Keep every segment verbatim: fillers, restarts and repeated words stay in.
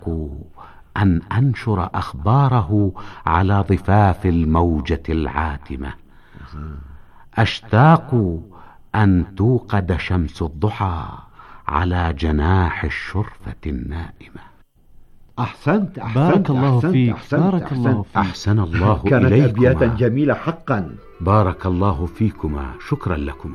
أن أنشر أخباره على ضفاف الموجة العاتمة. أشتاق أن توقد شمس الضحى على جناح الشرفة النائمة. أحسنت أحسنت بارك الله أحسنت فيك أحسنت بارك أحسنت الله فيك. أحسن الله كانت إليكما. أبياتا جميلة حقا. بارك الله فيكما، شكرا لكما.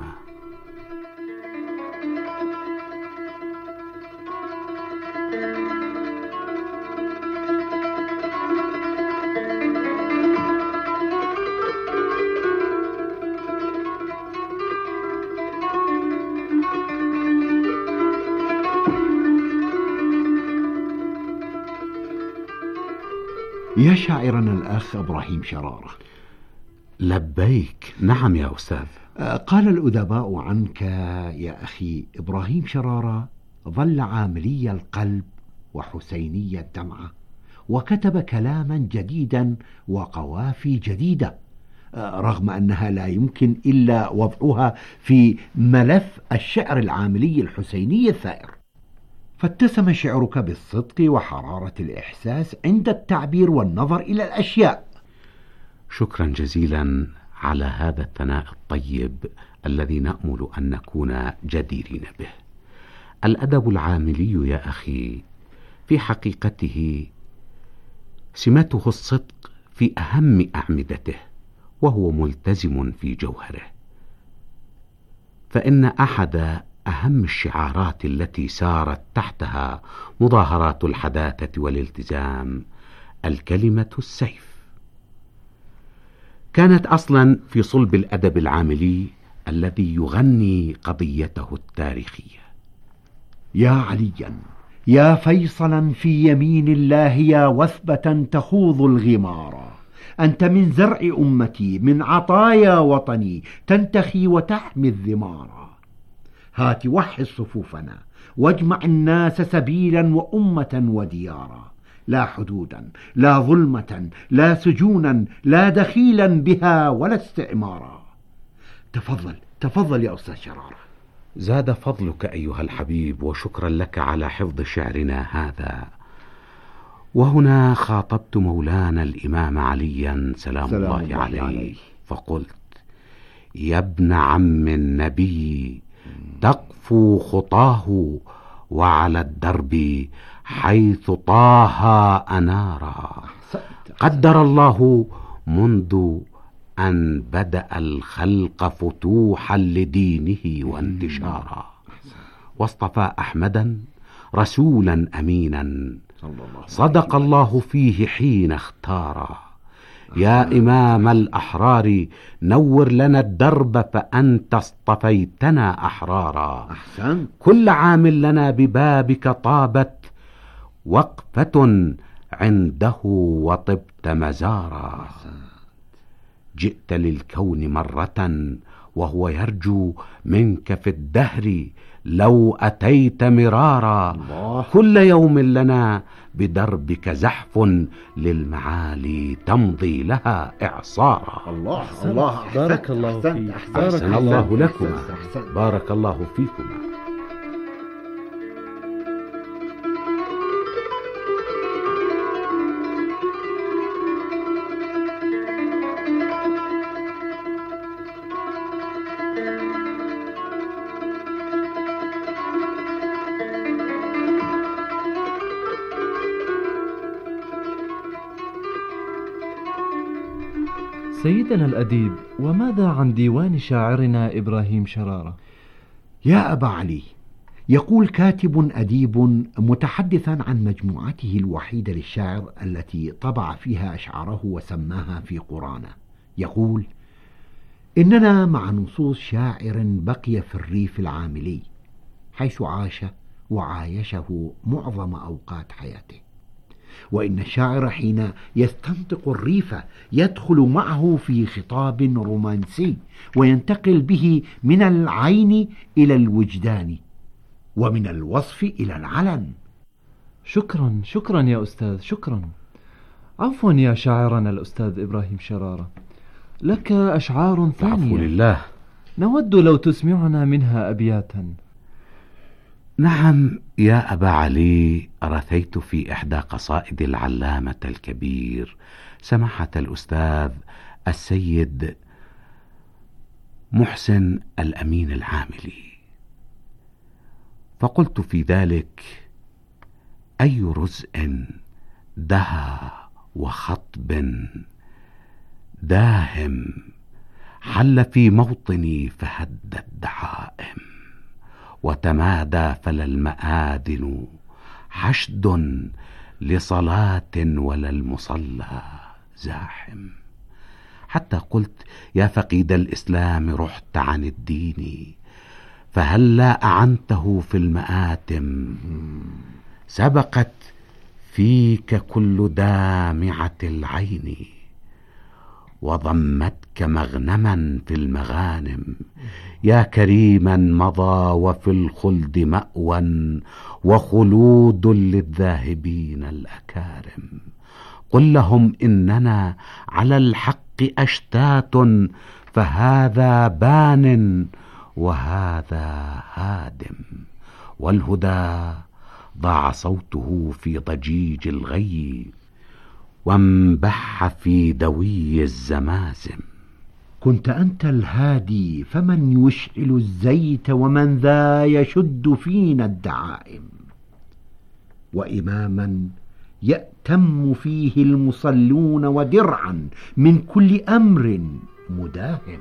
يا شاعرنا الأخ إبراهيم شرارة. لبيك. نعم يا أستاذ. قال الأدباء عنك يا أخي إبراهيم شرارة ظل عاملي القلب وحسيني الدمعة، وكتب كلاما جديدا وقوافي جديدة، رغم أنها لا يمكن إلا وضعها في ملف الشعر العاملي الحسيني الثائر. فاتسم شعرك بالصدق وحرارة الإحساس عند التعبير والنظر إلى الأشياء. شكرا جزيلا على هذا الثناء الطيب الذي نأمل أن نكون جديرين به. الأدب العاملي يا أخي في حقيقته سمته الصدق في أهم أعمدته، وهو ملتزم في جوهره. فإن أحد أهم الشعارات التي سارت تحتها مظاهرات الحداثة والالتزام الكلمة السيف. كانت أصلا في صلب الأدب العاملي الذي يغني قضيته التاريخية. يا عليا، يا فيصلا في يمين الله، يا وثبة تخوض الغمار، أنت من زرع أمتي، من عطايا وطني، تنتخي وتحمي الذمار. هات وحد صفوفنا واجمع الناس سبيلا وأمة وديارا، لا حدودا، لا ظلمة، لا سجونا، لا دخيلا بها ولا استعمارا. تفضل تفضل يا أستاذ شرارة. زاد فضلك أيها الحبيب، وشكرا لك على حفظ شعرنا هذا. وهنا خاطبت مولانا الإمام عليا سلام, سلام الله, الله عليه, عليه فقلت: يا ابن عم النبي، تقفو خطاه وعلى الدرب حيث طه أنارا. قدر الله منذ أن بدأ الخلق فتوحا لدينه وانتشارا، واصطفى أحمدا رسولا أمينا، صدق الله فيه حين اختارا. يا إمام الأحرار، نور لنا الدرب فأنت اصطفيتنا أحرارا. أحسن. كل عام لنا ببابك طابت وقفة عنده وطبت مزارا. جئت للكون مرة وهو يرجو منك في الدهر لو أتيت مرارا. الله. كل يوم لنا بدربك زحف للمعالي تمضي لها إعصارا. الله أحسن. الله. بارك الله فيك. أحسن الله لكما. بارك الله فيكما. سيدنا الأديب، وماذا عن ديوان شاعرنا إبراهيم شرارة؟ يا أبا علي، يقول كاتب أديب متحدثا عن مجموعته الوحيدة للشعر التي طبع فيها أشعاره وسماها في قرانه، يقول: إننا مع نصوص شاعر بقي في الريف العاملي حيث عاش وعايشه معظم أوقات حياته، وإن الشاعر حين يستنطق الريف يدخل معه في خطاب رومانسي وينتقل به من العين إلى الوجدان ومن الوصف إلى العلن. شكرا شكرا يا أستاذ، شكرا. عفوا يا شاعرنا الأستاذ إبراهيم شرارة، لك أشعار ثانية. عفو لله. نود لو تسمعنا منها أبياتا. نعم يا أبا علي، رثيت في إحدى قصائد العلامة الكبير سماحة الأستاذ السيد محسن الأمين العاملي، فقلت في ذلك: أي رزء دهى وخطب داهم حل في موطني فهد الدعائم، وتمادى فلا المآذن حشد لصلاة ولا المصلى زاحم، حتى قلت: يا فقيد الإسلام رحت عن الدين فهلا أعنته في المآتم، سبقت فيك كل دامعة العين وضمتك مغنما في المغانم، يا كريما مضى وفي الخلد مأوى وخلود للذاهبين الأكارم، قل لهم إننا على الحق أشتات، فهذا بان وهذا هادم، والهدى ضاع صوته في ضجيج الغي وانبح في دوي الزمازم. كنت أنت الهادي، فمن يشعل الزيت ومن ذا يشد فينا الدعائم، وإماما يأتم فيه المصلون ودرعا من كل أمر مداهم.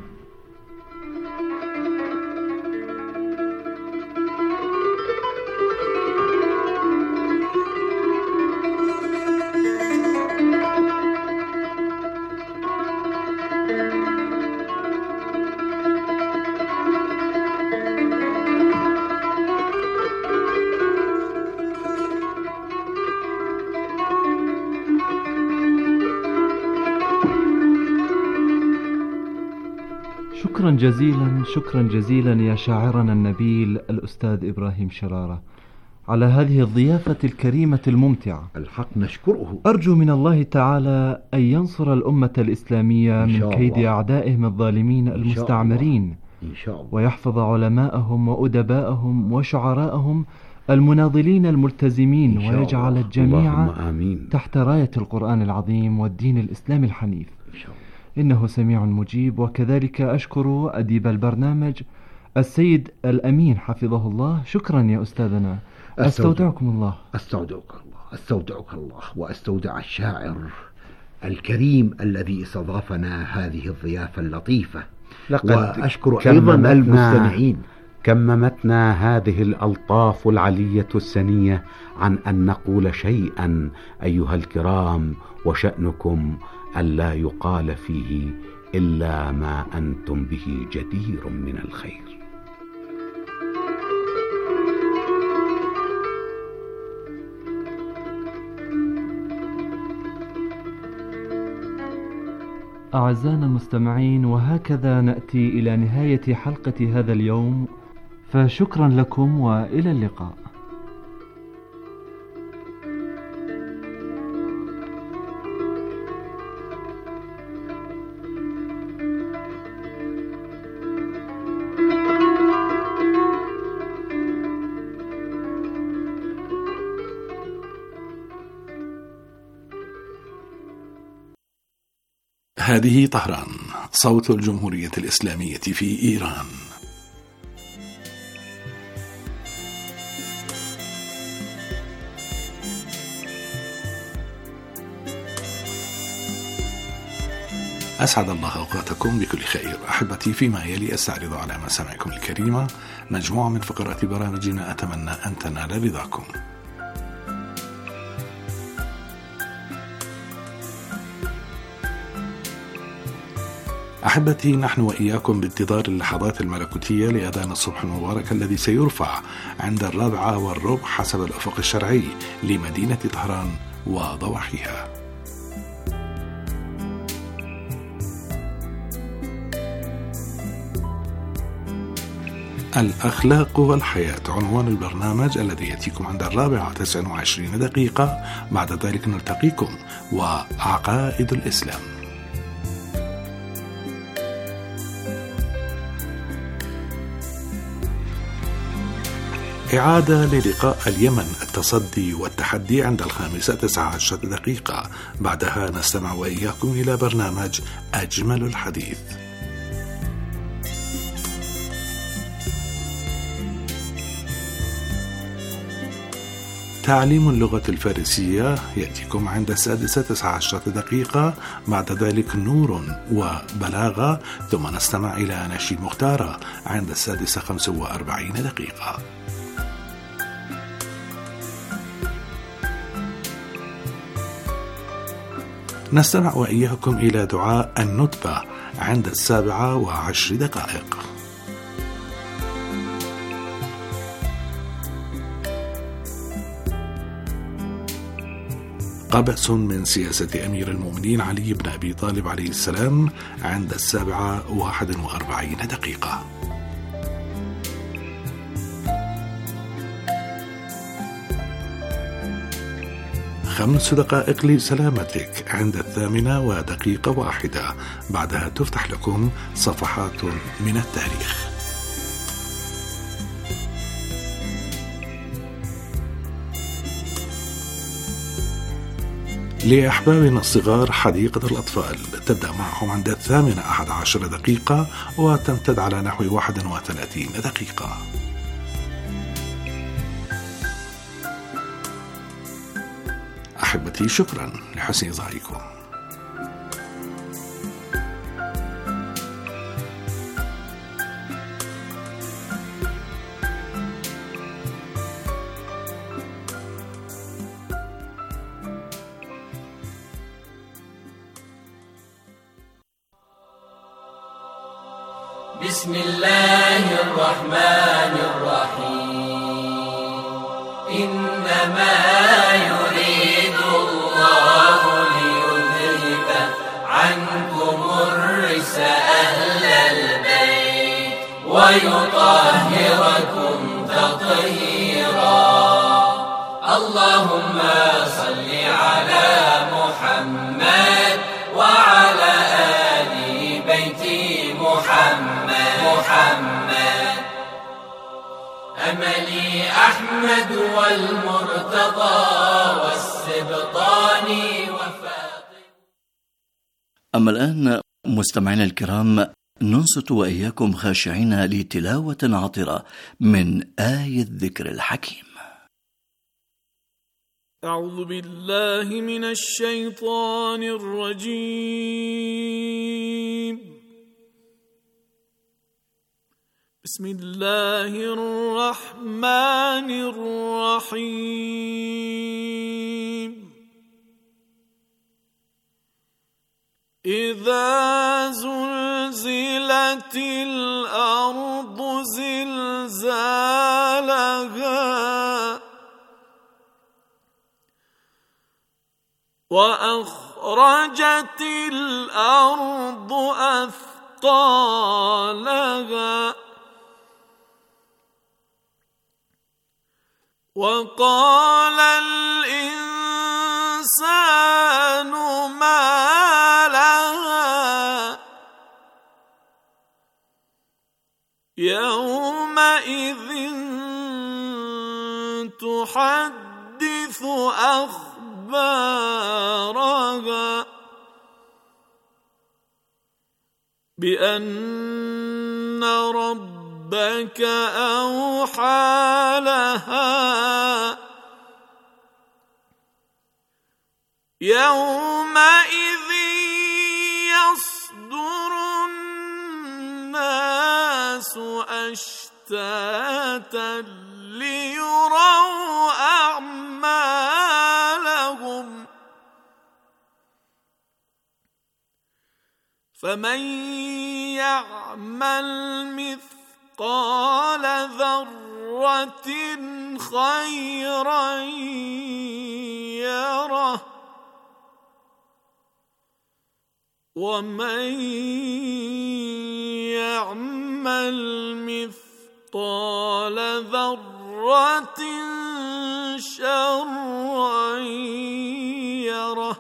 شكرا جزيلا شكرا جزيلا يا شاعرنا النبيل الأستاذ إبراهيم شرارة على هذه الضيافة الكريمة الممتعة. الحق نشكره. أرجو من الله تعالى أن ينصر الأمة الإسلامية من كيد أعدائهم الظالمين المستعمرين، إن شاء الله، ويحفظ علماءهم وأدباءهم وشعراءهم المناضلين الملتزمين، ويجعل الجميع تحت راية القرآن العظيم والدين الإسلامي الحنيف إن شاء الله. إنه سميع مجيب. وكذلك أشكر أديب البرنامج السيد الأمين حفظه الله. شكرا يا أستاذنا. أستودعكم الله. أستودعك الله أستودعك الله وأستودع الشاعر الكريم الذي استضافنا هذه الضيافة اللطيفة، وأشكر أيضا المستمعين. كممتنا هذه الألطاف العلية السنية عن أن نقول شيئا أيها الكرام، وشأنكم ألا يقال فيه إلا ما أنتم به جدير من الخير. أعزائنا المستمعين، وهكذا نأتي إلى نهاية حلقة هذا اليوم، فشكرا لكم وإلى اللقاء. هذه طهران، صوت الجمهورية الإسلامية في إيران. أسعد الله أوقاتكم بكل خير. أحبتي، فيما يلي أستعرض على مسامعكم الكريمة مجموعة من فقرات برامجنا أتمنى أن تنال رضاكم. أحبتي، نحن وإياكم بانتظار اللحظات الملكوتية لأذان الصبح المبارك الذي سيرفع عند الرابعة والربع حسب الأفق الشرعي لمدينة طهران وضواحيها. الأخلاق والحياة عنوان البرنامج الذي يأتيكم عند الرابعة تسع وعشرين دقيقة. بعد ذلك نلتقيكم وعقائد الإسلام. إعادة للقاء اليمن التصدي والتحدي عند الخامسة تسعة عشر دقيقة. بعدها نستمع وإياكم إلى برنامج أجمل الحديث. تعليم اللغة الفارسية يأتيكم عند السادسة تسعة عشر دقيقة. بعد ذلك نور وبلاغة، ثم نستمع إلى نشيد مختارة عند السادسة خمس وأربعين دقيقة. نستمع وإياكم إلى دعاء الندبة عند السابعة وعشر دقائق. قبس من سياسة أمير المؤمنين علي بن أبي طالب عليه السلام عند السابعة واحد وأربعين دقيقة. خمس دقائق لسلامتك عند الثامنة ودقيقة واحدة. بعدها تفتح لكم صفحات من التاريخ. لأحبابنا الصغار حديقة الأطفال تبدأ معهم عند الثامنة أحد عشر دقيقة وتمتد على نحو واحد وثلاثين دقيقة. أحبتي، شكرا لحسن إصغائكم. بسم الله الرحمن الرحيم. إنما يريد الله ليذهب عنكم الرجس أهل البيت ويطهركم تطهيرا. اللهم صل على محمد وعلى آل بيت محمد محمد. أملي أحمد والمرتضى والسبطان وفاطمة. أما الآن مستمعينا الكرام، ننصت وإياكم خاشعين لتلاوة عطرة من آية الذكر الحكيم. أعوذ بالله من الشيطان الرجيم. بسم الله الرحمن الرحيم. إذا زلزلت الأرض زلزالها وأخرجت الأرض أثقالها وقال الإنسان ما لها يومئذ تحدث أخبارها بأن ربك أوحى لها يومئذ يصدر الناس أشتاتا ليروا أعمالهم فمن يعمل مثقال ذرة خيرا يره ومن يعمل مثقال ذرة شرا يره.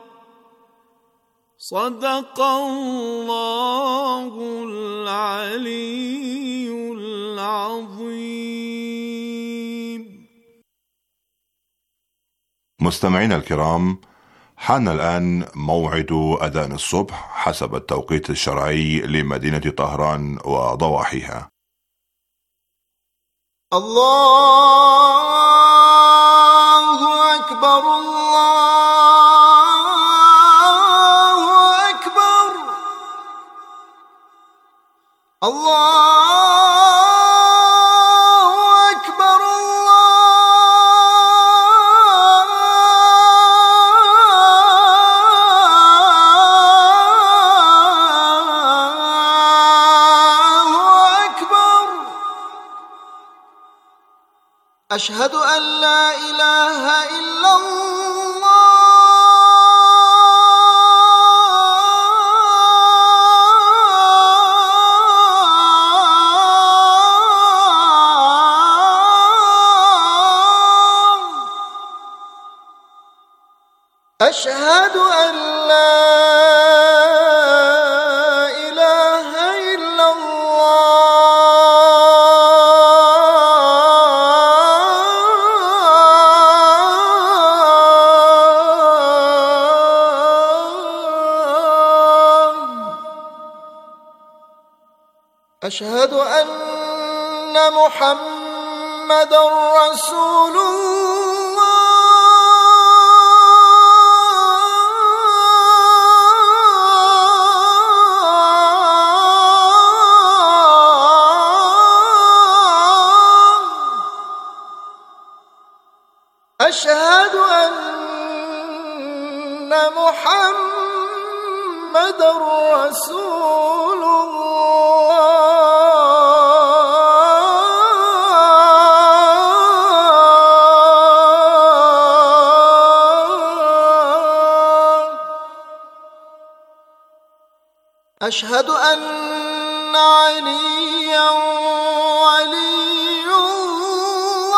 صدق الله العلي العظيم. مستمعينا الكرام، حان الآن موعد أذان الصبح حسب التوقيت الشرعي لمدينة طهران وضواحيها. الله أكبر، الله أكبر، الله أشهد أن لا إله إلا الله، أشهد أن لا أشهد أن محمدًا رسول الله، أشهد أن محمدًا رسول الله. أشهد أن عليا ولي الله،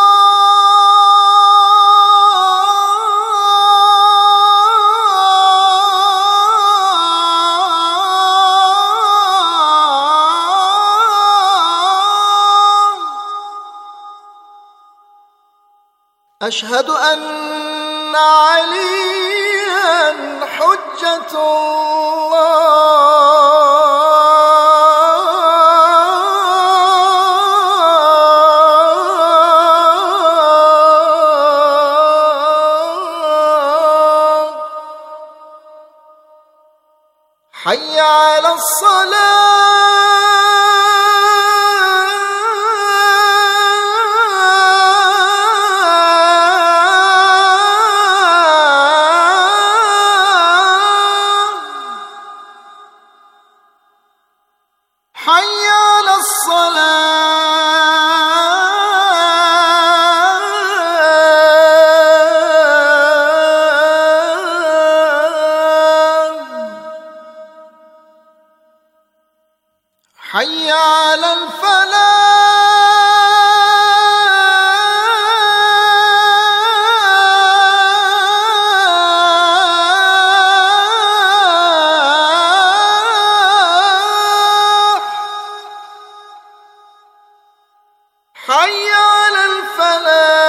أشهد أن عليا حجة الله، حي على الصلاة، حي على الصلاة، حي على الفلاح، حي على الفلاح،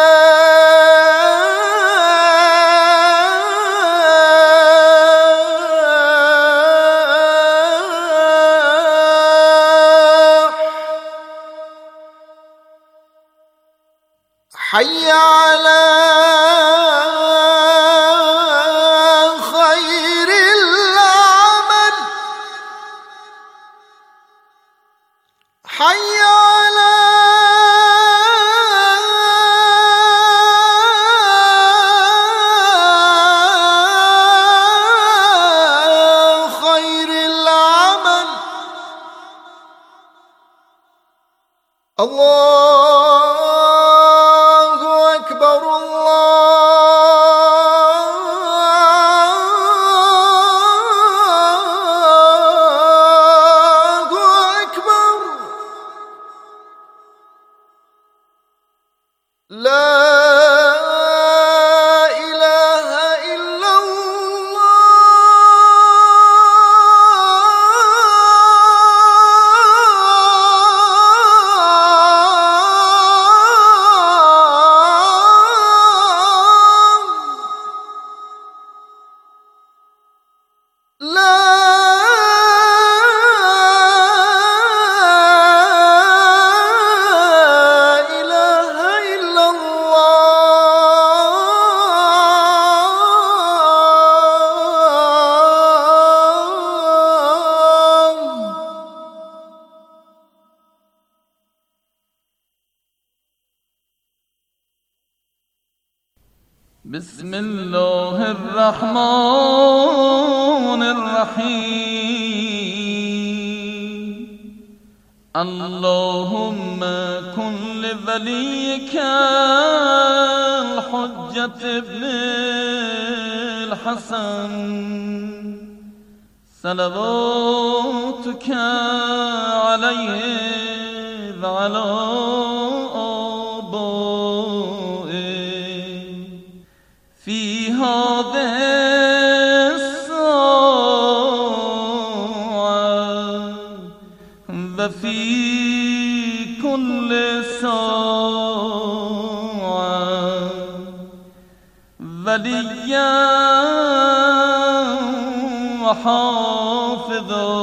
حي على خير العمل، حي على خير العمل. الله أكبر، الله أكبر، لا إله إلا الله. بسم الله الرحمن الرحيم اللهم كن لوليك الحجة ابن الحسن صلواتك عليه وعلى آبائه في هذه الساعة وفي كل ساعة وليا وحافظا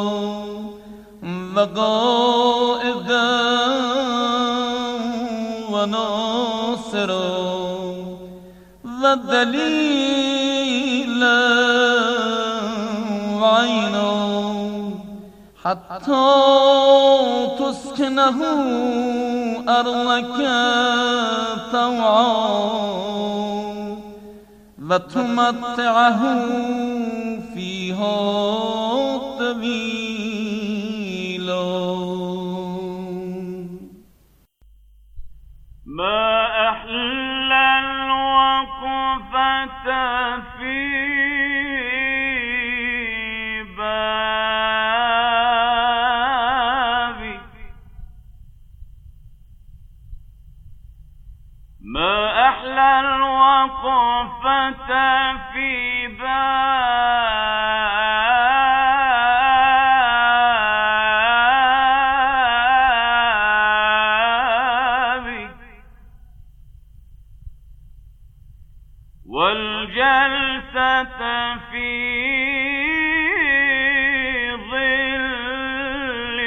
وقائدا وناصرا ودليلا وعينا حتى تسكنه أرضك طوعا وتمتعه فيها طويلا. ما أحلى الوقفة في بابي ما أحلى الوقفة في بابي والجلسة في ظل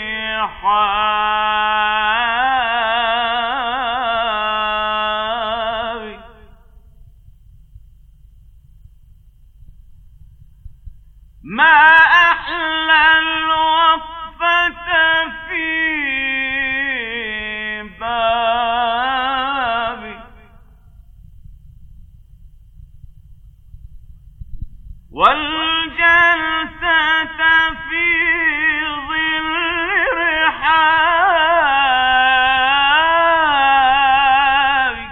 رحابي ما أحلى الوقفة في بابي والجلسة في ظل رحابي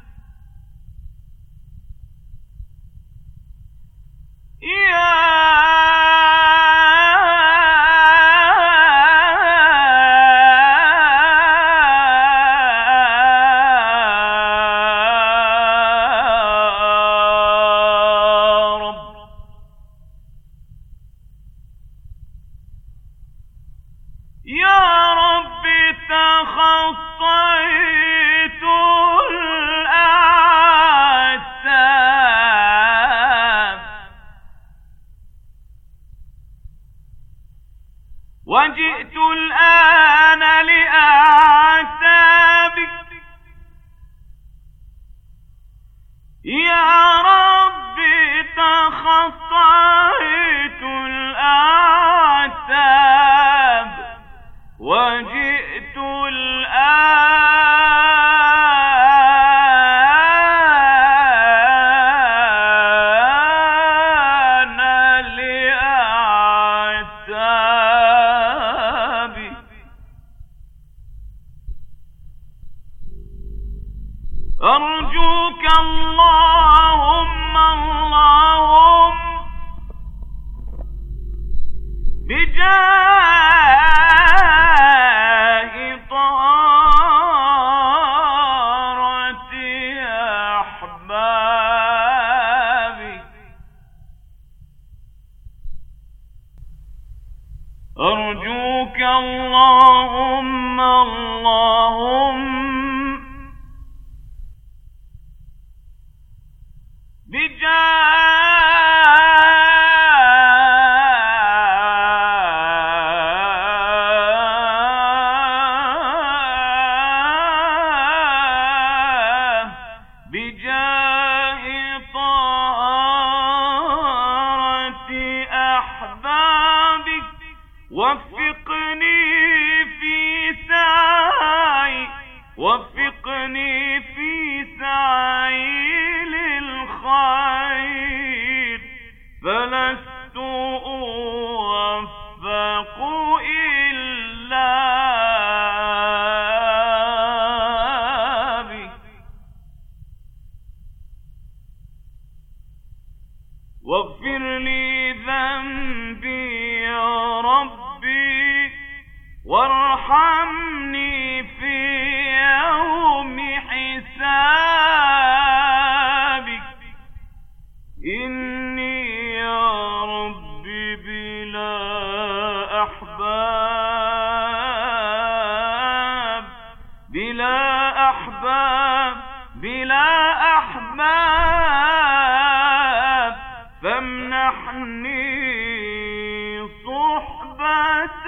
يا يا رب تخطيت الأعتاب وجئت الآن لأعتابك يا رب تخطيت الأعتاب وجئت الآن لأعتابي أرجوك اللهم اللهم بجاه طهارة أحبابي أرجوك اللهم اللهم بجاه طهارة أحبابك وفقني في سعي واغفر لي ذنبي يا ربي وارحمني في يوم حسابك إني يا ربي بلا أحباب بلا أحباب بلا أحباب فامنحني صحبة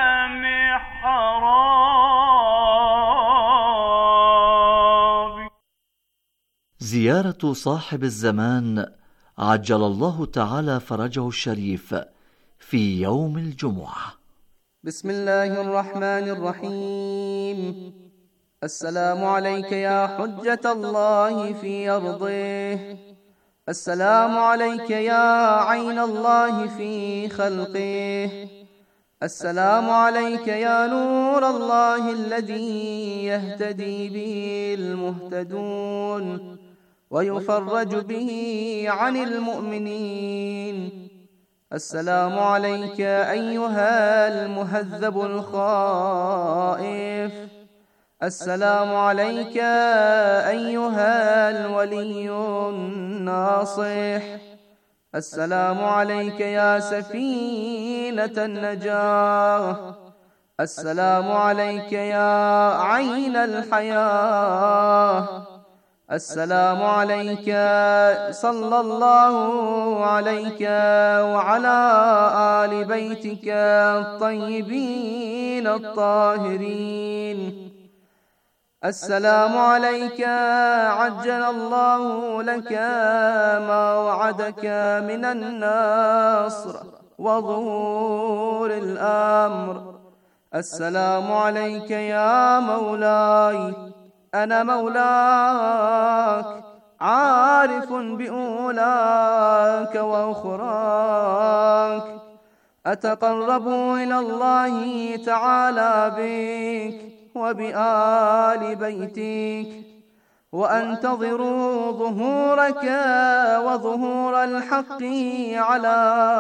محراب. زيارة صاحب الزمان عجل الله تعالى فرجه الشريف في يوم الجمعة. بسم الله الرحمن الرحيم. السلام عليك يا حجة الله في أرضه، السلام عليك يا عين الله في خلقه، السلام عليك يا نور الله الذي يهتدي به المهتدون ويفرج به عن المؤمنين. السلام عليك أيها المهذب الخائف، السلام عليك أيها الولي الناصح، السلام عليك يا سفينة النجاة، السلام عليك يا عين الحياة، السلام عليك صلى الله عليك وعلى آل بيتك الطيبين الطاهرين. السلام عليك عجل الله لك ما وعدك من النصر وظهور الأمر. السلام عليك يا مولاي، أنا مولاك عارف بأولاك وأخراك، أتقرب إلى الله تعالى بك وبآل بيتك، وأنتظر ظهورك وظهور الحق على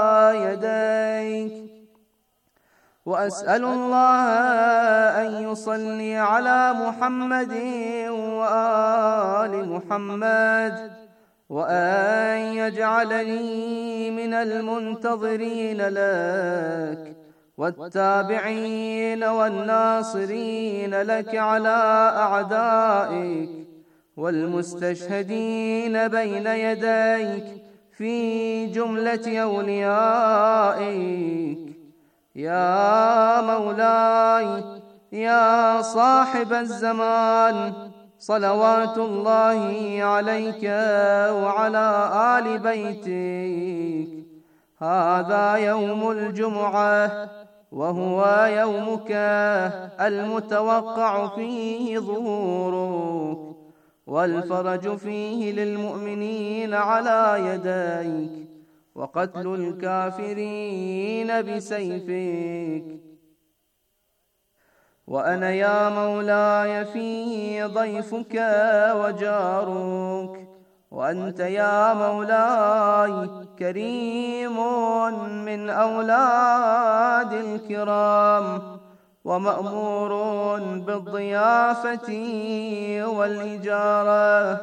يديك، وأسأل الله أن يصلي على محمد وآل محمد، وأن يجعلني من المنتظرين لك والتابعين والناصرين لك على أعدائك، والمستشهدين بين يديك في جملة أوليائك. يا مولاي يا صاحب الزمان، صلوات الله عليك وعلى آل بيتك. هذا يوم الجمعة، وهو يومك المتوقع فيه ظهورك، والفرج فيه للمؤمنين على يديك، وقتل الكافرين بسيفك. وأنا يا مولاي في ضيفك وجارك، وأنت يا مولاي كريم من أولاد الكرام، ومأمور بالضيافة والإجارة،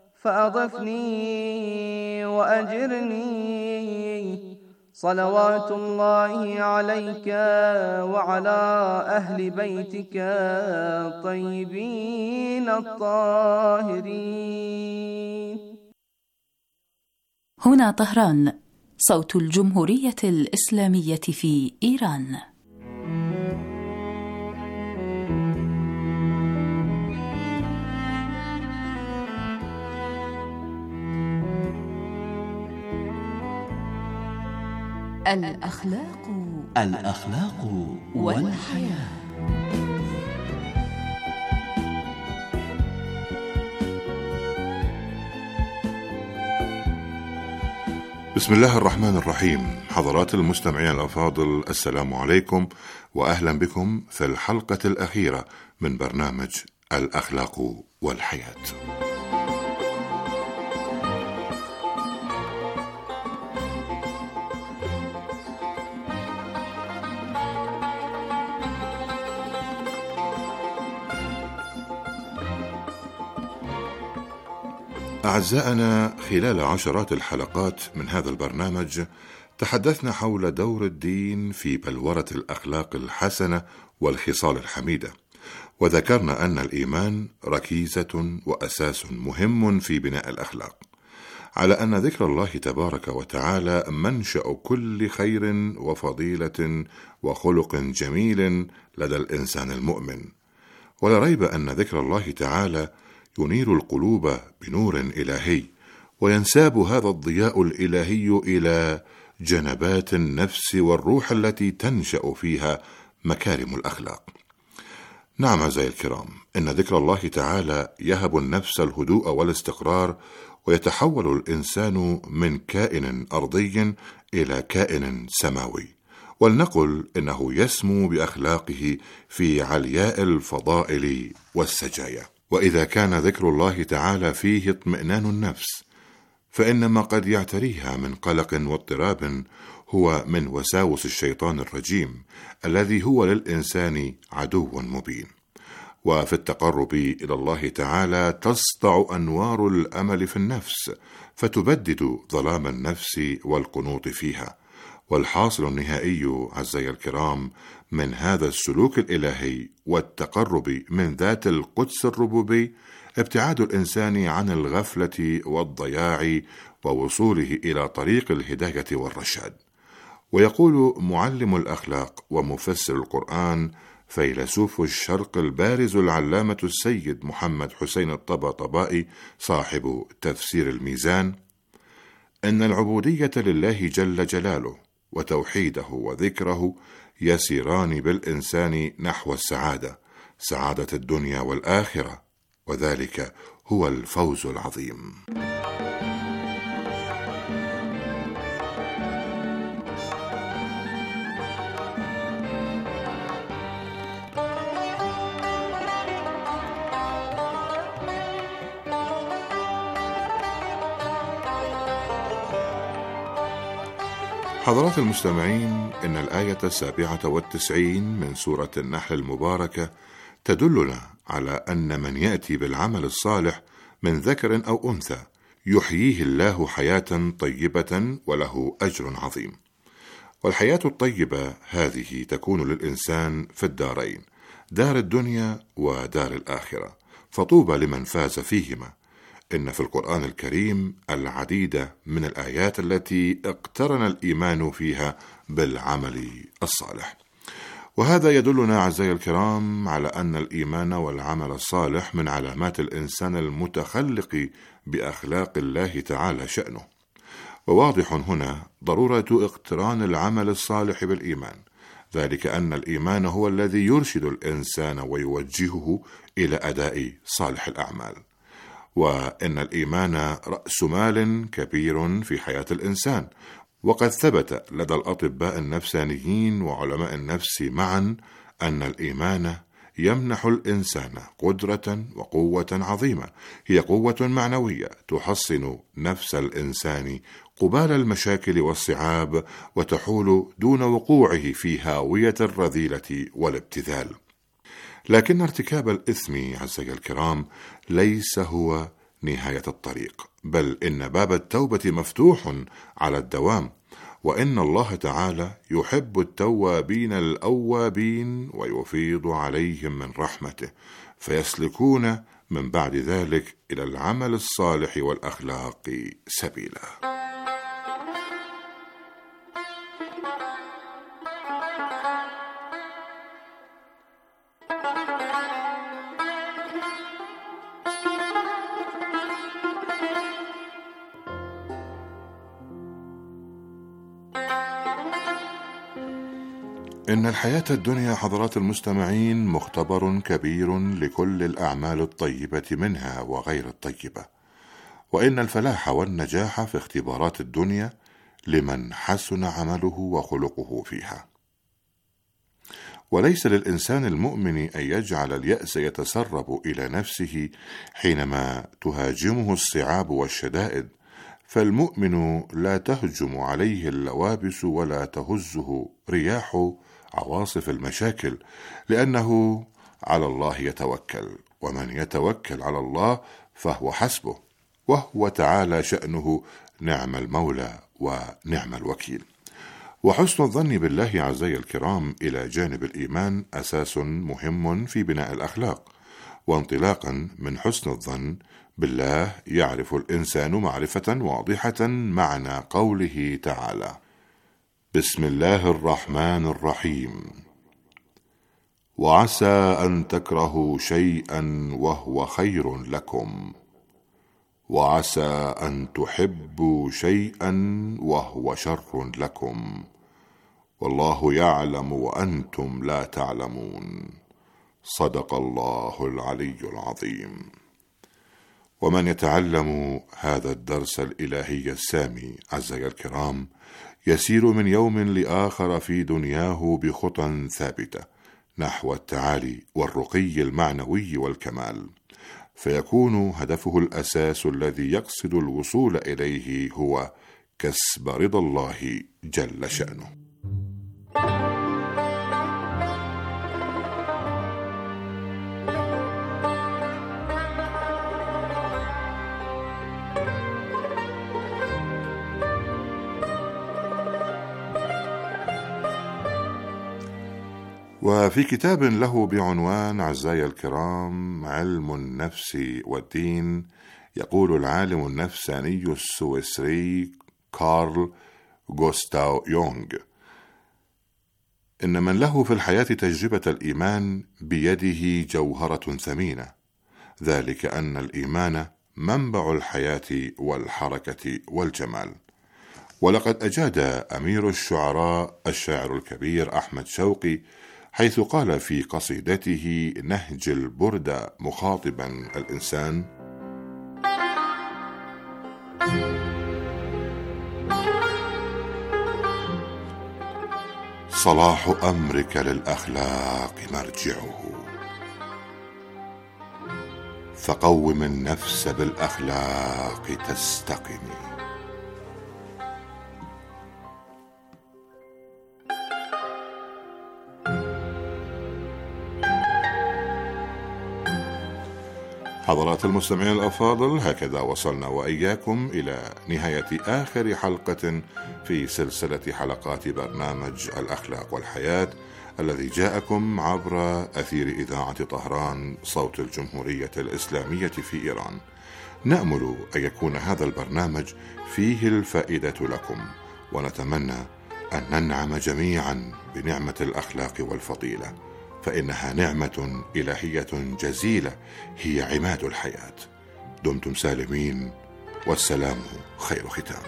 فأضفني وأجرني. صلوات الله عليك وعلى أهل بيتك الطيبين الطاهرين. هنا طهران، صوت الجمهورية الإسلامية في إيران. الأخلاق الأخلاق والحياة. بسم الله الرحمن الرحيم. حضرات المستمعين الأفاضل، السلام عليكم وأهلا بكم في الحلقة الأخيرة من برنامج الأخلاق والحياة. أعزائنا، خلال عشرات الحلقات من هذا البرنامج تحدثنا حول دور الدين في بلورة الأخلاق الحسنة والخصال الحميدة، وذكرنا أن الإيمان ركيزة وأساس مهم في بناء الأخلاق، على أن ذكر الله تبارك وتعالى منشأ كل خير وفضيلة وخلق جميل لدى الإنسان المؤمن. ولا ريب أن ذكر الله تعالى ينير القلوب بنور إلهي، وينساب هذا الضياء الإلهي إلى جنبات النفس والروح التي تنشأ فيها مكارم الأخلاق. نعم أعزائي الكرام، إن ذكر الله تعالى يهب النفس الهدوء والاستقرار، ويتحول الإنسان من كائن أرضي إلى كائن سماوي، ولنقل إنه يسمو بأخلاقه في علياء الفضائل والسجايا. وإذا كان ذكر الله تعالى فيه اطمئنان النفس، فإن ما قد يعتريها من قلق واضطراب هو من وساوس الشيطان الرجيم الذي هو للإنسان عدو مبين. وفي التقرب إلى الله تعالى تسطع أنوار الأمل في النفس، فتبدد ظلام النفس والقنوط فيها. والحاصل النهائي عزيزي الكرام من هذا السلوك الإلهي والتقرب من ذات القدس الربوبي ابتعاد الإنسان عن الغفلة والضياع ووصوله إلى طريق الهداية والرشاد. ويقول معلم الأخلاق ومفسر القرآن فيلسوف الشرق البارز العلامة السيد محمد حسين الطباطبائي صاحب تفسير الميزان: إن العبودية لله جل جلاله وتوحيده وذكره يسيران بالإنسان نحو السعادة، سعادة الدنيا والآخرة، وذلك هو الفوز العظيم. حضرات المستمعين، إن الآية السابعة والتسعين من سورة النحل المباركة تدلنا على أن من يأتي بالعمل الصالح من ذكر أو أنثى يحييه الله حياة طيبة وله أجر عظيم. والحياة الطيبة هذه تكون للإنسان في الدارين، دار الدنيا ودار الآخرة، فطوبى لمن فاز فيهما. إن في القرآن الكريم العديد من الآيات التي اقترن الإيمان فيها بالعمل الصالح، وهذا يدلنا أعزائي الكرام على أن الإيمان والعمل الصالح من علامات الإنسان المتخلق بأخلاق الله تعالى شأنه. وواضح هنا ضرورة اقتران العمل الصالح بالإيمان، ذلك أن الإيمان هو الذي يرشد الإنسان ويوجهه إلى أداء صالح الأعمال. وإن الإيمان رأس مال كبير في حياة الإنسان، وقد ثبت لدى الأطباء النفسانيين وعلماء النفس معا أن الإيمان يمنح الإنسان قدرة وقوة عظيمة، هي قوة معنوية تحصن نفس الإنسان قبال المشاكل والصعاب، وتحول دون وقوعه في هاوية الرذيلة والابتذال. لكن ارتكاب الإثم عزيزي الكرام ليس هو نهاية الطريق، بل إن باب التوبة مفتوح على الدوام، وإن الله تعالى يحب التوابين الأوابين ويفيض عليهم من رحمته، فيسلكون من بعد ذلك إلى العمل الصالح والأخلاق سبيلا. إن الحياة الدنيا حضرات المستمعين مختبر كبير لكل الأعمال الطيبة منها وغير الطيبة، وإن الفلاح والنجاح في اختبارات الدنيا لمن حسن عمله وخلقه فيها. وليس للإنسان المؤمن أن يجعل اليأس يتسرب إلى نفسه حينما تهاجمه الصعاب والشدائد، فالمؤمن لا تهجم عليه اللوابس ولا تهزه رياح عواصف المشاكل، لأنه على الله يتوكل، ومن يتوكل على الله فهو حسبه. وهو تعالى شأنه نعم المولى ونعم الوكيل. وحسن الظن بالله عزي الكرام إلى جانب الإيمان أساس مهم في بناء الأخلاق، وانطلاقا من حسن الظن بالله يعرف الإنسان معرفة واضحة معنى قوله تعالى: بسم الله الرحمن الرحيم. وعسى أن تكرهوا شيئا وهو خير لكم، وعسى أن تحبوا شيئا وهو شر لكم، والله يعلم وأنتم لا تعلمون. صدق الله العلي العظيم. ومن يتعلم هذا الدرس الإلهي السامي عزي الكرام يسير من يوم لآخر في دنياه بخطى ثابتة نحو التعالي والرقي المعنوي والكمال، فيكون هدفه الأساس الذي يقصد الوصول إليه هو كسب رضا الله جل شأنه. وفي كتاب له بعنوان عزاي الكرام علم النفس والدين، يقول العالم النفساني السويسري كارل غوستاو يونغ: إن من له في الحياة تجربة الإيمان بيده جوهرة ثمينة، ذلك أن الإيمان منبع الحياة والحركة والجمال. ولقد أجاد أمير الشعراء الشاعر الكبير أحمد شوقي حيث قال في قصيدته نهج البردة مخاطبا الإنسان: صلاح أمرك للأخلاق مرجعه، فقوم النفس بالأخلاق تستقمي. حضرات المستمعين الأفاضل، هكذا وصلنا وإياكم إلى نهاية آخر حلقة في سلسلة حلقات برنامج الأخلاق والحياة الذي جاءكم عبر أثير إذاعة طهران صوت الجمهورية الإسلامية في إيران. نأمل أن يكون هذا البرنامج فيه الفائدة لكم، ونتمنى أن ننعم جميعا بنعمة الأخلاق والفضيلة، فإنها نعمة إلهية جزيلة هي عماد الحياة. دمتم سالمين، والسلام خير ختام.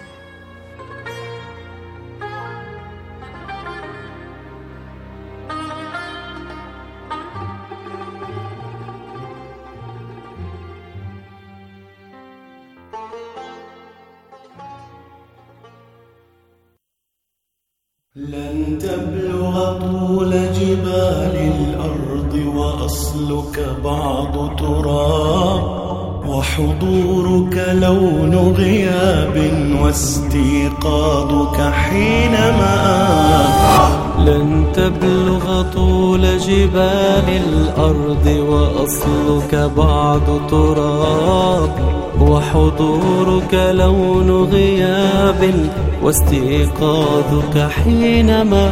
لن تبلغ طول جبال الأرض وأصلك بعض تراب، وحضورك لون غياب واستيقاظك حينما. لن تبلغ طول جبال الأرض وأصلك بعض تراب، وحضورك لون غياب واستيقاظك حينما.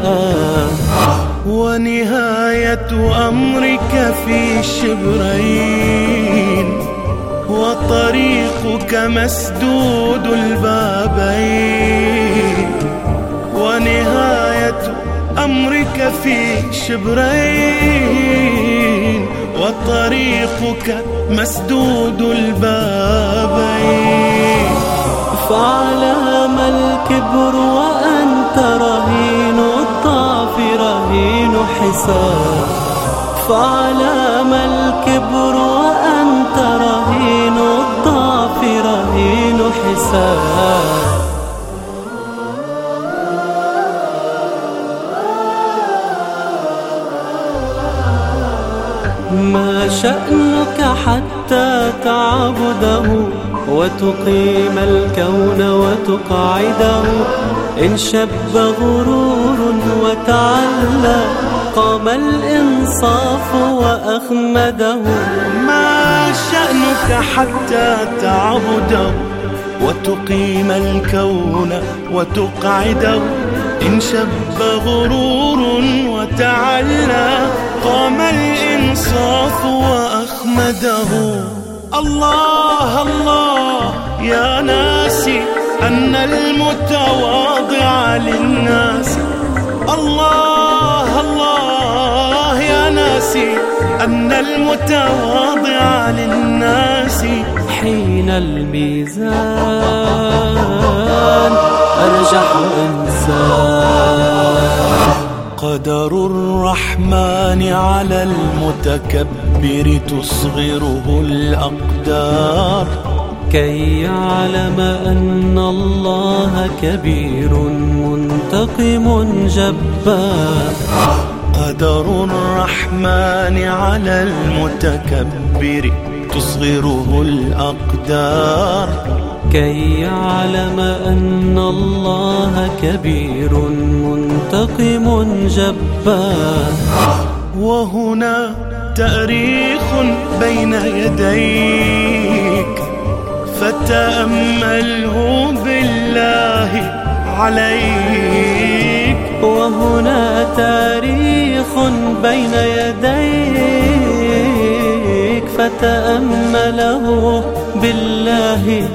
ونهاية أمرك في شبرين، وطريقك مسدود البابين. ونهاية أمرك في شبرين، وطريقك مسدود البابين. فعلى ما الكبر وأنت رهين الضعف رهين حساب. فعلى ما الكبر وأنت رهين الضعف رهين حساب. ما شأنك حتى تعبده وتقيم الكون وتقعده؟ إن شب غرور وتعلى قام الإنصاف وأخمده. ما شأنك حتى تعبده وتقيم الكون وتقعده. إن شب غرور وتعلى قام الإنصاف وأخمده. الله الله يا ناسي أن المتواضع للناس، الله الله يا ناسي أن المتواضع للناس حين الميزان أرجح إنسان. قدر الرحمن على المتكبر تصغره الأقدار كي يعلم أن الله كبير منتقم جبار. قدر الرحمن على المتكبر تصغره الأقدار كي يعلم أن الله كبير منتقم جبار. وهنا تأريخ بين يديك فتأمله بالله عليك. وهنا تاريخ بين يديك فتأمله بالله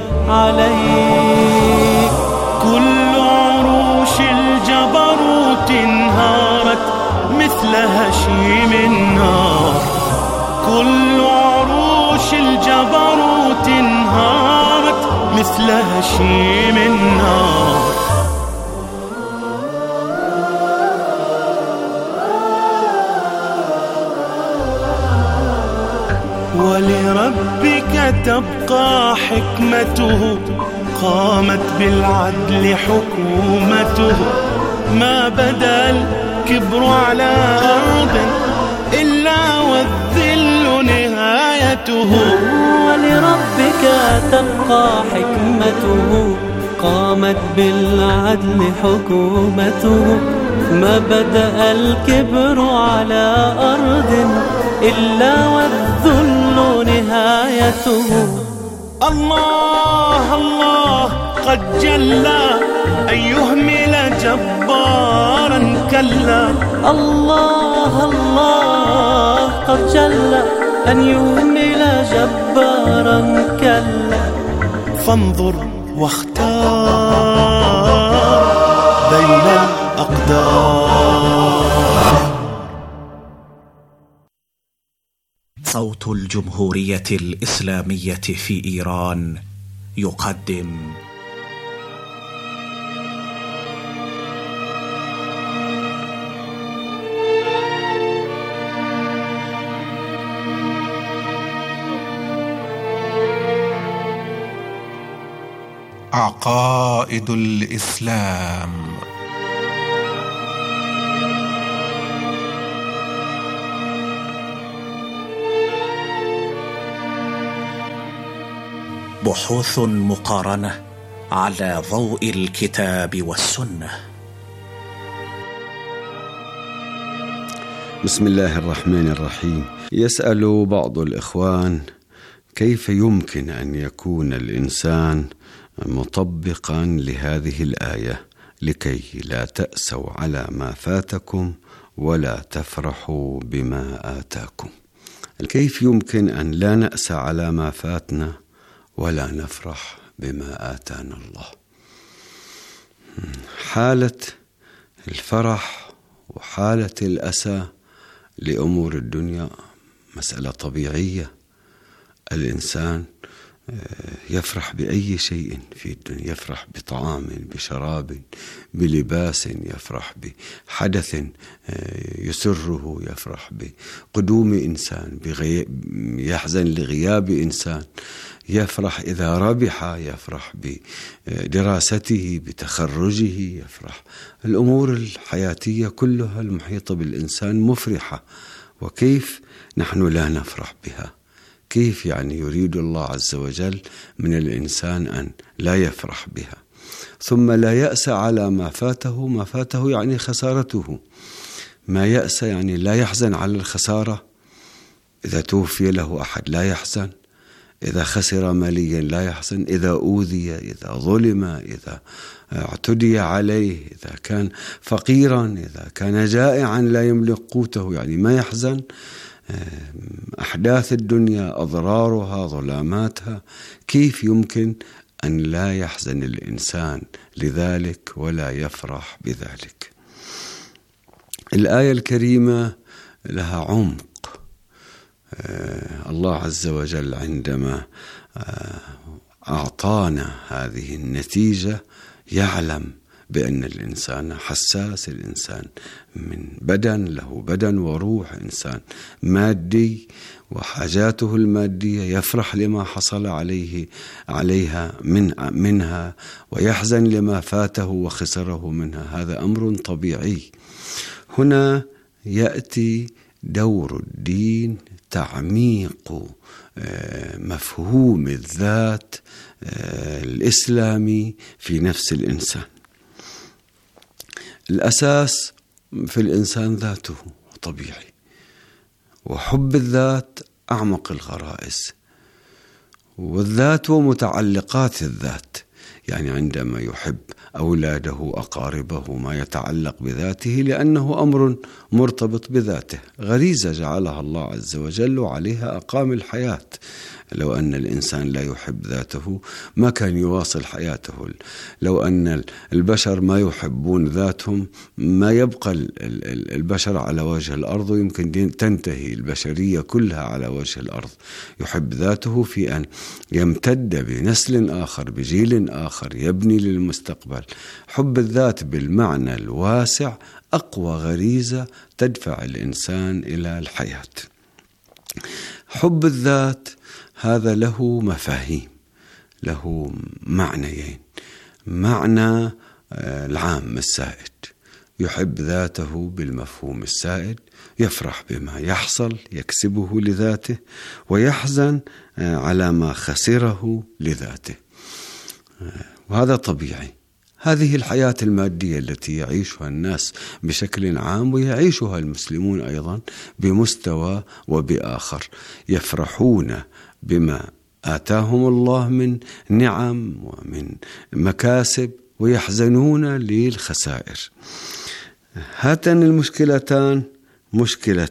عليك. كل عروش الجبروت انهارت مثل هشيم النار. كل عروش الجبروت انهارت مثل هشيم النار. ولربك تبقى حكمته قامت بالعدل حكومته. ما بدا الكبر على أرض إلا والذل نهايته. ولربك تبقى حكمته قامت بالعدل حكومته. ما بدأ الكبر على أرض إلا والذل نهايته. الله الله قد جلى أن يهمل جبارا كلا. الله الله قد جلى أن يهمل جبارا كلا. فانظر واختار بين الأقدار. صوت الجمهورية الإسلامية في إيران يقدم عقائد الإسلام. بحوث مقارنة على ضوء الكتاب والسنة. بسم الله الرحمن الرحيم. يسأل بعض الإخوان كيف يمكن أن يكون الإنسان مطبقا لهذه الآية لكي لا تأسوا على ما فاتكم ولا تفرحوا بما آتاكم. كيف يمكن أن لا نأسى على ما فاتنا ولا نفرح بما آتانا الله؟ حالة الفرح وحالة الأسى لأمور الدنيا مسألة طبيعية. الإنسان يفرح بأي شيء في الدنيا، يفرح بطعام، بشراب، بلباس، يفرح بحدث يسره، يفرح بقدوم إنسان، يحزن لغياب إنسان، يفرح إذا ربح، يفرح بدراسته، بتخرجه، يفرح. الأمور الحياتية كلها المحيطة بالإنسان مفرحة، وكيف نحن لا نفرح بها؟ كيف يعني يريد الله عز وجل من الإنسان أن لا يفرح بها؟ ثم لا يأسى على ما فاته. ما فاته يعني خسارته. ما يأسى يعني لا يحزن على الخسارة. إذا توفي له أحد لا يحزن، إذا خسر ماليا لا يحزن، إذا أوذي، إذا ظلم، إذا اعتدي عليه، إذا كان فقيرا، إذا كان جائعا لا يملك قوته، يعني ما يحزن. أحداث الدنيا، أضرارها، ظلاماتها، كيف يمكن أن لا يحزن الإنسان لذلك ولا يفرح بذلك؟ الآية الكريمة لها عمق. الله عز وجل عندما أعطانا هذه النتيجة يعلم بأن الإنسان حساس، الإنسان من بدن له بدن وروح، إنسان مادي وحاجاته المادية، يفرح لما حصل عليه عليها من منها ويحزن لما فاته وخسره منها. هذا أمر طبيعي. هنا يأتي دور الدين تعميق مفهوم الذات الإسلامي في نفس الإنسان. الأساس في الإنسان ذاته طبيعي، وحب الذات أعمق الغرائز، والذات ومتعلقات الذات، يعني عندما يحب أولاده أقاربه ما يتعلق بذاته لأنه أمر مرتبط بذاته، غريزة جعلها الله عز وجل وعليها أقام الحياة. لو أن الإنسان لا يحب ذاته ما كان يواصل حياته. لو أن البشر ما يحبون ذاتهم ما يبقى البشر على وجه الأرض، ويمكن تنتهي البشرية كلها على وجه الأرض. يحب ذاته في أن يمتد بنسل آخر، بجيل آخر، يبني للمستقبل. حب الذات بالمعنى الواسع أقوى غريزة تدفع الإنسان إلى الحياة. حب الذات هذا له مفاهيم، له معنيين. معنى العام السائد، يحب ذاته بالمفهوم السائد، يفرح بما يحصل يكسبه لذاته، ويحزن على ما خسره لذاته، وهذا طبيعي. هذه الحياة المادية التي يعيشها الناس بشكل عام ويعيشها المسلمون أيضا بمستوى وبآخر، يفرحون بما آتاهم الله من نعم ومن مكاسب ويحزنون للخسائر. هاتان المشكلتان، مشكلة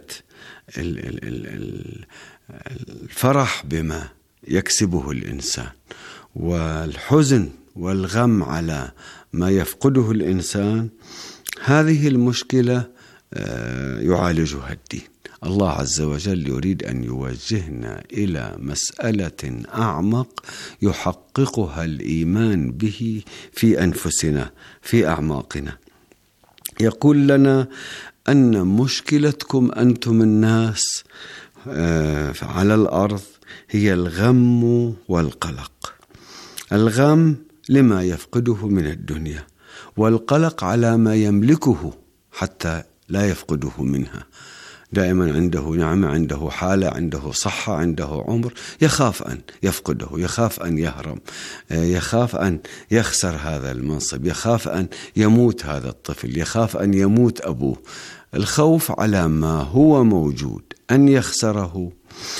الفرح بما يكسبه الإنسان والحزن والغم على ما يفقده الإنسان، هذه المشكلة يعالجها الدين. الله عز وجل يريد أن يوجهنا إلى مسألة أعمق يحققها الإيمان به في أنفسنا، في أعماقنا. يقول لنا أن مشكلتكم أنتم الناس على الأرض هي الغم والقلق. الغم لما يفقده من الدنيا، والقلق على ما يملكه حتى لا يفقده منها. دائما عنده نعمة، عنده حالة، عنده صحة، عنده عمر، يخاف أن يفقده، يخاف أن يهرم، يخاف أن يخسر هذا المنصب، يخاف أن يموت هذا الطفل، يخاف أن يموت أبوه. الخوف على ما هو موجود أن يخسره،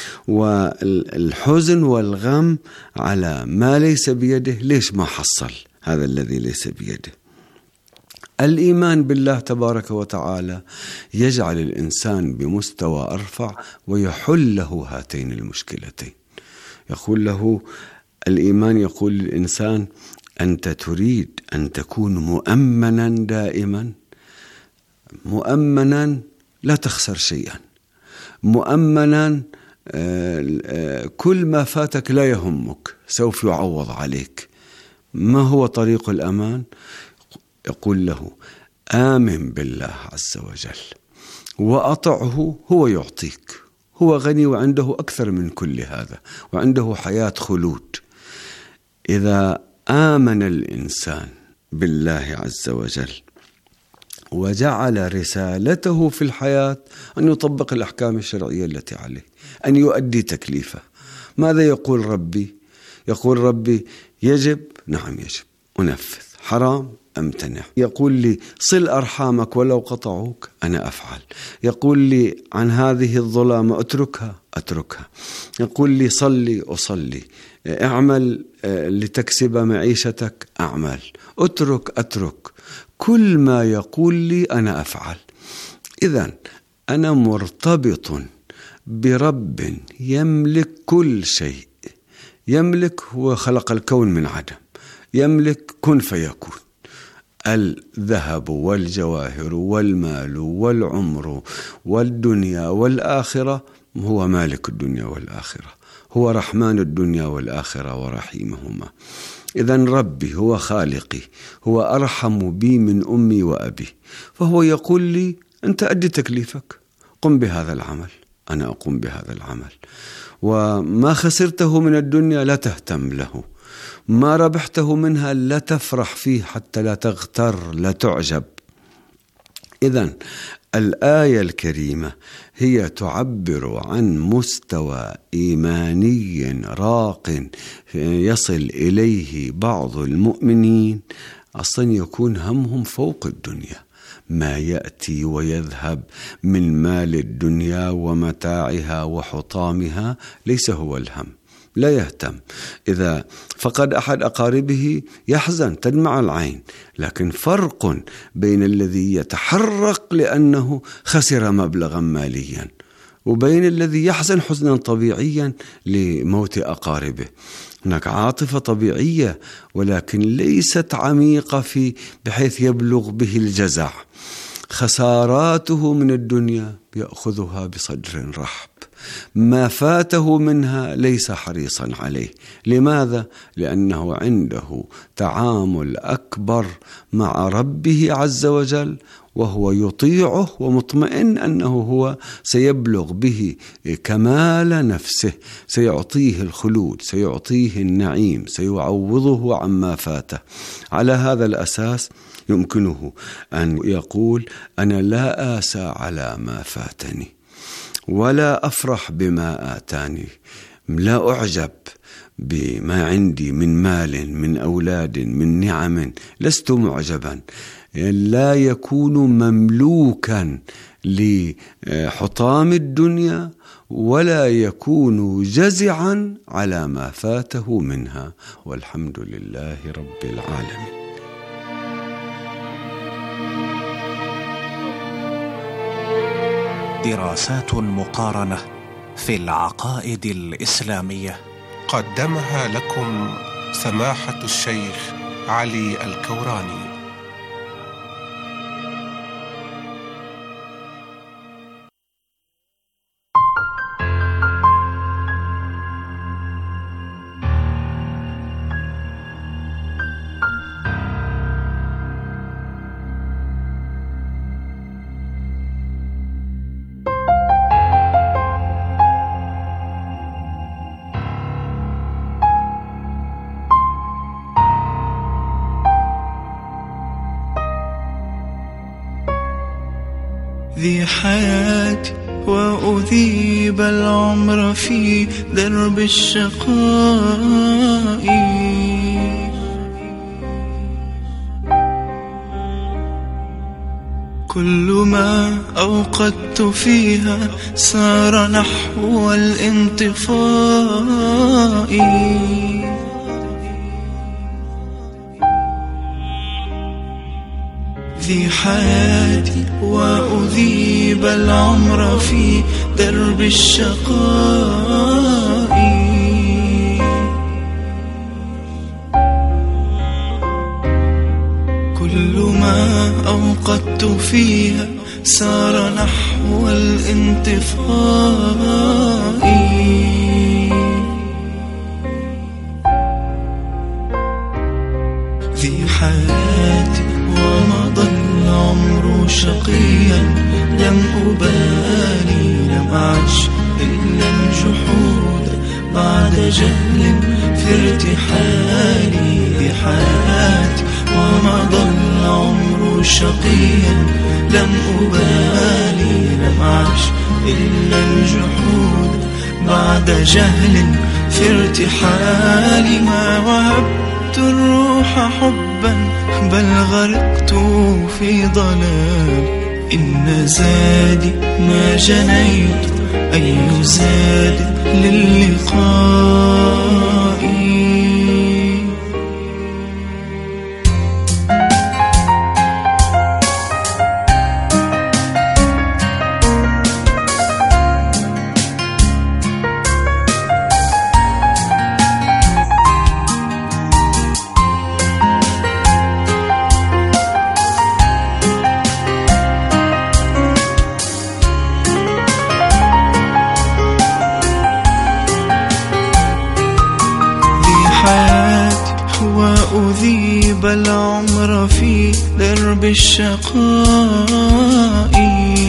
والحزن والغم على ما ليس بيده، ليش ما حصل هذا الذي ليس بيده. الإيمان بالله تبارك وتعالى يجعل الإنسان بمستوى أرفع ويحل له هاتين المشكلتين. يقول له الإيمان، يقول للإنسان أنت تريد أن تكون مؤمنا دائما، مؤمنا لا تخسر شيئا، مؤمنا كل ما فاتك لا يهمك، سوف يعوض عليك. ما هو طريق الأمان؟ يقول له آمن بالله عز وجل وأطعه، هو يعطيك، هو غني وعنده أكثر من كل هذا، وعنده حياة خلود. إذا آمن الإنسان بالله عز وجل وجعل رسالته في الحياة أن يطبق الأحكام الشرعية التي عليه، أن يؤدي تكليفه. ماذا يقول ربي؟ يقول ربي يجب، نعم يجب، أنفذ. حرام أمتنع. يقول لي صل أرحامك ولو قطعوك، أنا أفعل. يقول لي عن هذه الظلامة أتركها، أتركها. يقول لي صلي أصلي، اعمل لتكسب معيشتك، أعمل. أترك أترك، كل ما يقول لي أنا أفعل. إذن أنا مرتبط برب يملك كل شيء، يملك، هو خلق الكون من عدم، يملك كن فيكون. الذهب والجواهر والمال والعمر والدنيا والآخرة، هو مالك الدنيا والآخرة، هو رحمن الدنيا والآخرة ورحيمهما. إذن ربي هو خالقي، هو أرحم بي من أمي وأبي، فهو يقول لي أنت أدي تكليفك، قم بهذا العمل، أنا أقوم بهذا العمل. وما خسرته من الدنيا لا تهتم له، ما ربحته منها لا تفرح فيه حتى لا تغتر، لا تعجب. إذن الآية الكريمة هي تعبر عن مستوى إيماني راق يصل إليه بعض المؤمنين، أصلا يكون همهم فوق الدنيا، ما يأتي ويذهب من مال الدنيا ومتاعها وحطامها ليس هو الهم، لا يهتم. إذا فقد أحد أقاربه يحزن، تدمع العين، لكن فرق بين الذي يتحرق لأنه خسر مبلغا ماليا وبين الذي يحزن حزنا طبيعيا لموت أقاربه. هناك عاطفة طبيعية ولكن ليست عميقة في بحيث يبلغ به الجزع. خساراته من الدنيا يأخذها بصدر رحب، ما فاته منها ليس حريصا عليه. لماذا؟ لأنه عنده تعامل أكبر مع ربه عز وجل، وهو يطيعه ومطمئن أنه هو سيبلغ به كمال نفسه، سيعطيه الخلود، سيعطيه النعيم، سيعوضه عما فاته. على هذا الأساس يمكنه أن يقول أنا لا آسى على ما فاتني ولا أفرح بما آتاني، لا أعجب بما عندي من مال، من أولاد، من نعم، لست معجبا. لا يكون مملوكا لحطام الدنيا ولا يكون جزعا على ما فاته منها، والحمد لله رب العالمين. دراسات مقارنة في العقائد الإسلامية قدمها لكم سماحة الشيخ علي الكوراني. ذي حياتي وأذيب العمر في درب الشقاء، كل ما أوقدت فيها سار نحو الانطفاء. ذي حياتي وأذيب العمر في درب الشقاء، كل ما أوقدت فيها سار نحو الانطفاء. ذي حياتي ومضى العمر شقيا، لم أبالي لم أعش إلا الجحود بعد جهل في ارتحالي. ذي حياتي ومضى العمر شقيا، لم أبالي لم أعش إلا الجحود بعد جهل في ارتحالي. ما وهبت الروح حب ربا بل غرقت في ضلال. إن زادي ما جنيت أي زاد للقاء. وأذيب العمر في درب الشقاء.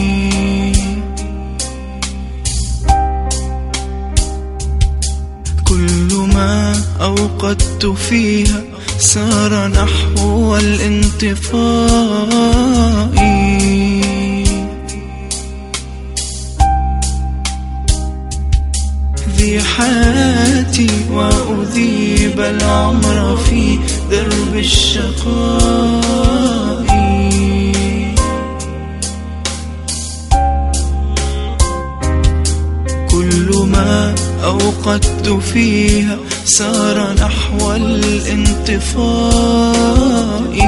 كل ما أوقدت فيها سار نحو الانطفاء. ذي حياتي وأذيب العمر في درب الشقاء. كل ما أوقدت فيها سار نحو الانطفاء.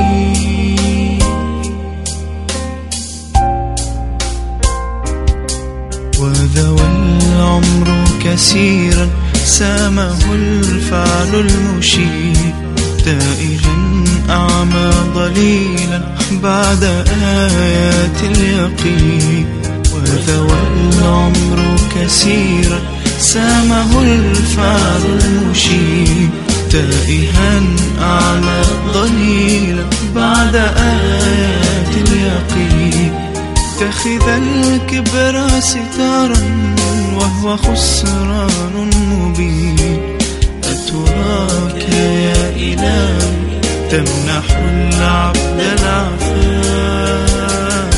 وذوى العمر كثيرا سامه الفعل المشير. تائها أعمى ضليلا بعد آيات اليقين. وذوى العمر كثيرا سامه الفعل المشير. تائها أعمى ضليلا بعد آيات اليقين. اتخذ الكبر ستارا وهو خسران مبين. أتراك يا إلهي تمنح العبد العفاف.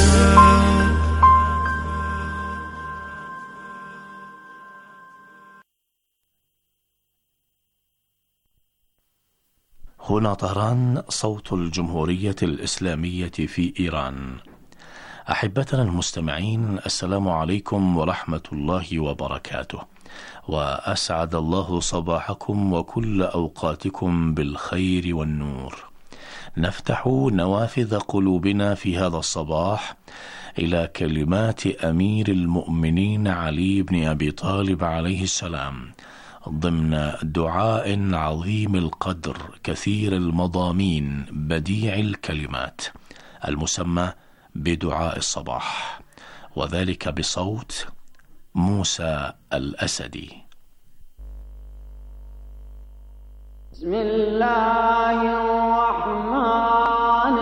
هنا طهران، صوت الجمهورية الإسلامية في إيران. أحبتنا المستمعين، السلام عليكم ورحمة الله وبركاته، وأسعد الله صباحكم وكل أوقاتكم بالخير والنور. نفتح نوافذ قلوبنا في هذا الصباح إلى كلمات أمير المؤمنين علي بن أبي طالب عليه السلام ضمن دعاء عظيم القدر كثير المضامين بديع الكلمات المسمى بدعاء الصباح، وذلك بصوت موسى الأسدي. بسم الله الرحمن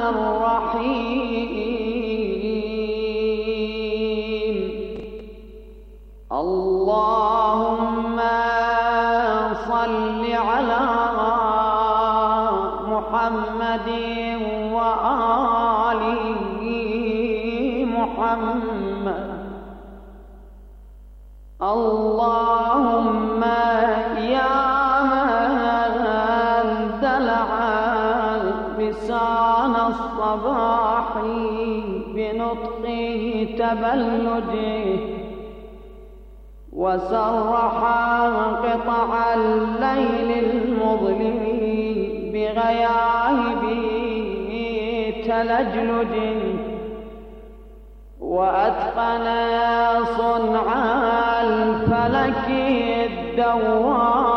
الرحيم. اللهم صل على محمد وآله محمد. اللهم يا من دلع لسان الصباح بنطقه تبلده، وسرح قطع الليل المظلم بغياهب تلجلجه، وأتقن صنع الفلك الدوار